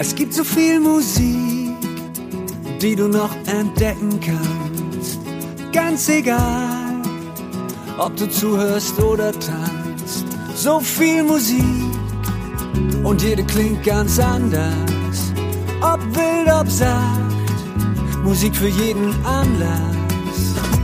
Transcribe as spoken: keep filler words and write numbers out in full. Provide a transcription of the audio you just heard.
Es gibt so viel Musik, die du noch entdecken kannst. Ganz egal, ob du zuhörst oder tanzt. So viel Musik und jede klingt ganz anders. Ob wild, ob sacht, Musik für jeden Anlass.